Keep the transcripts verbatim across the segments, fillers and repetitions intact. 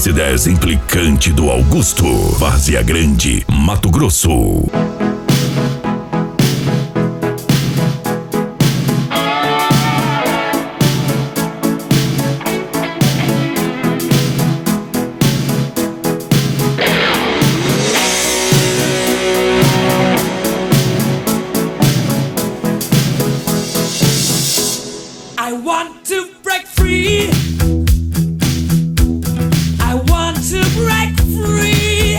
S dez implicante do Augusto. Várzea Grande, Mato Grosso. I want to break free. I want to break free.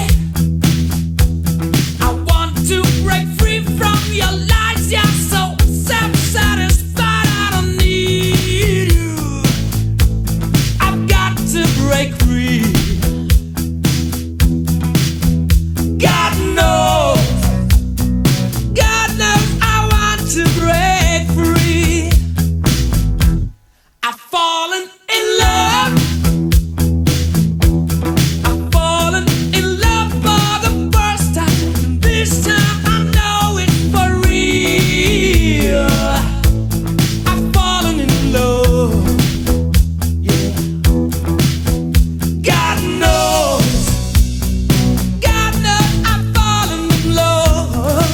I want to break free from your lies. You're so self-satisfied. I don't need you. I've got to break free. God knows. God knows I want to break free. I've fallen in love. I've fallen in love for the first time. This time I know it's for real. I've fallen in love. Yeah. God knows. God knows I've fallen in love.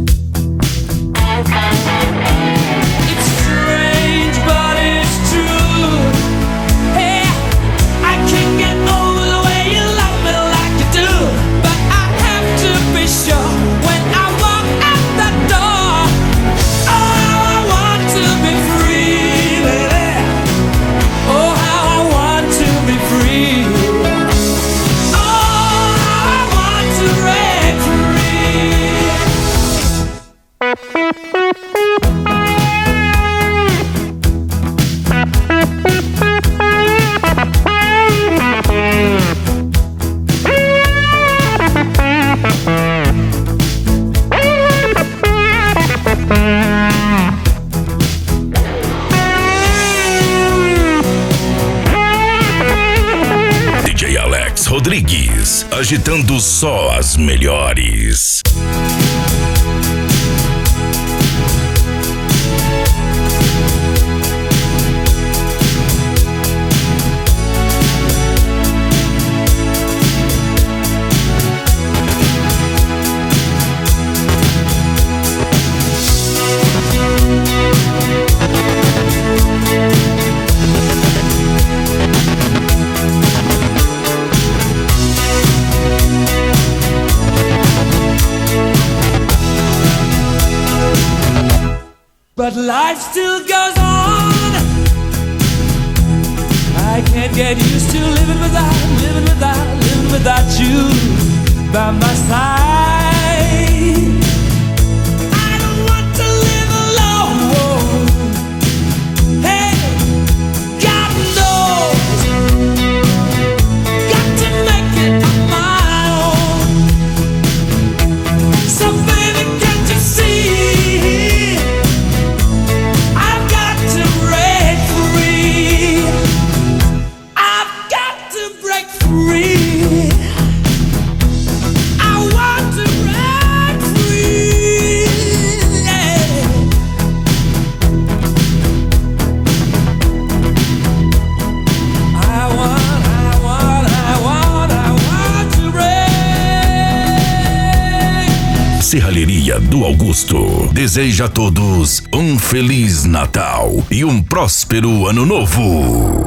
It's strange, but it's true. Hey, I can't get over the way you love me like you do. But I have to be sure when I walk out the door. Oh, how I want to be free, baby. Oh, how I want to be free. Oh, how I want to break free. D J Alex Rodrigues, agitando só as melhores. But life still goes on. I can't get used to living without, living without, living without you by my side. I don't want to live alone. Hey, God knows. Got to make it on my own. So baby, can't you see? I've got to break free. I've got to break free. I want to break free. Yeah. I want, I want, I want, I want to break. Serralheria do Augusto deseja a todos um Feliz Natal e um próspero Ano Novo.